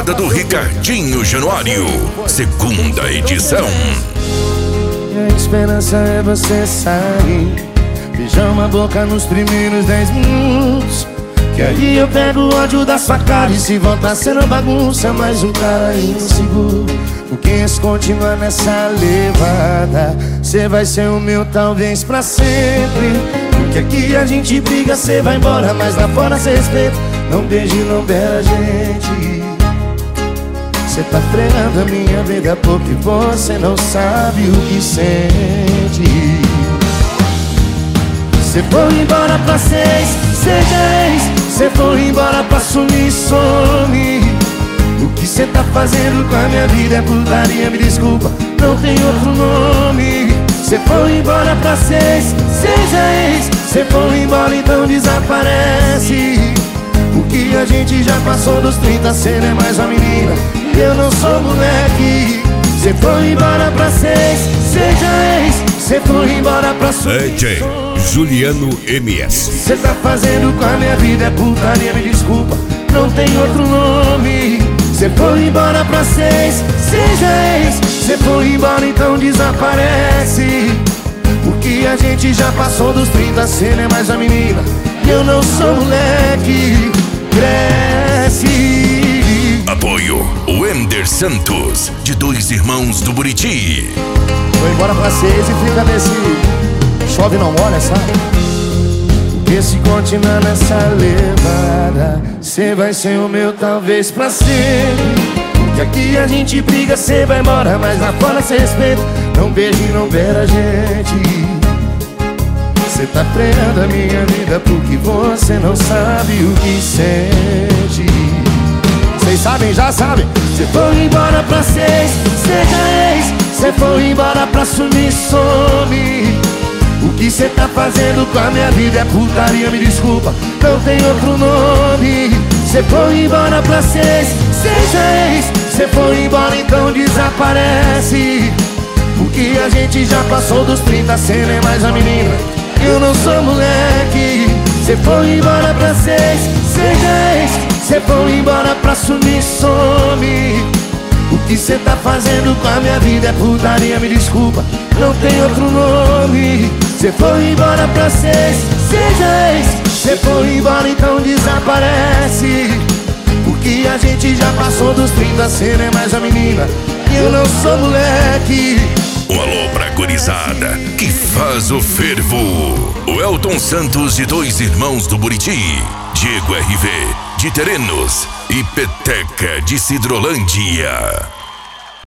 Balada do Ricardinho Januário, segunda edição. E a esperança é você sair, beijar uma boca nos primeiros 10 minutos, que aí eu pego o ódio da sua cara. E se voltar sendo bagunça, mais um cara inseguro. Porque se continuar nessa levada, cê vai ser o meu talvez pra sempre. Porque aqui a gente briga, cê vai embora, mas lá fora cê respeita. Não beije, não beira a gente. Cê tá frenando a minha vida porque você não sabe o que sente. Cê foi embora pra seis, seja ex. Cê foi embora pra sumir, some. O que cê tá fazendo com a minha vida é putaria, me desculpa, não tem outro nome. Cê foi embora pra seis, seja ex. Cê foi embora, então desaparece. O que a gente já passou dos 30, cê não é mais uma menina, eu não sou moleque. Cê foi embora pra seis, seja ex. Cê foi embora pra sumir. DJ Juliano MS. Cê tá fazendo com a minha vida é putaria, me desculpa, não tem outro nome. Cê foi embora pra seis, seja ex. Cê foi embora, então desaparece. O que a gente já passou dos 30, cê não é mais a menina, eu não sou moleque. Cresce. Apoio Wender Santos, de Dois Irmãos do Buriti. Foi embora pra seis e fica nesse chove não molha, sabe? Porque se continuar nessa levada, cê vai ser o meu talvez pra sempre. Porque aqui a gente briga, cê vai embora, mas lá fora cê respeita. Não beije, não beira a gente. Cê tá freando a minha vida porque você não sabe o que sente. Vocês sabem, já sabem. Cê foi embora pra seis, seja ex. Cê foi embora pra sumir, some. O que cê tá fazendo com a minha vida é putaria, me desculpa, não tem outro nome. Cê foi embora pra seis, seja ex. Cê foi embora, então desaparece. Porque a gente já passou dos 30, cê não é mais a menina, eu não sou moleque. Cê foi embora pra seis, seja ex. Cê foi embora pra sumir, some. O que cê tá fazendo com a minha vida é putaria, me desculpa, não tem outro nome. Cê foi embora pra seis, seja ex. Cê foi embora, então desaparece. Porque a gente já passou dos 30, cê não é mais a menina, eu não sou moleque. Um alô pra gurizada que faz o fervo. O Elton Santos, de Dois Irmãos do Buriti. Diego RV, de Terenos. E Peteca, de Sidrolândia.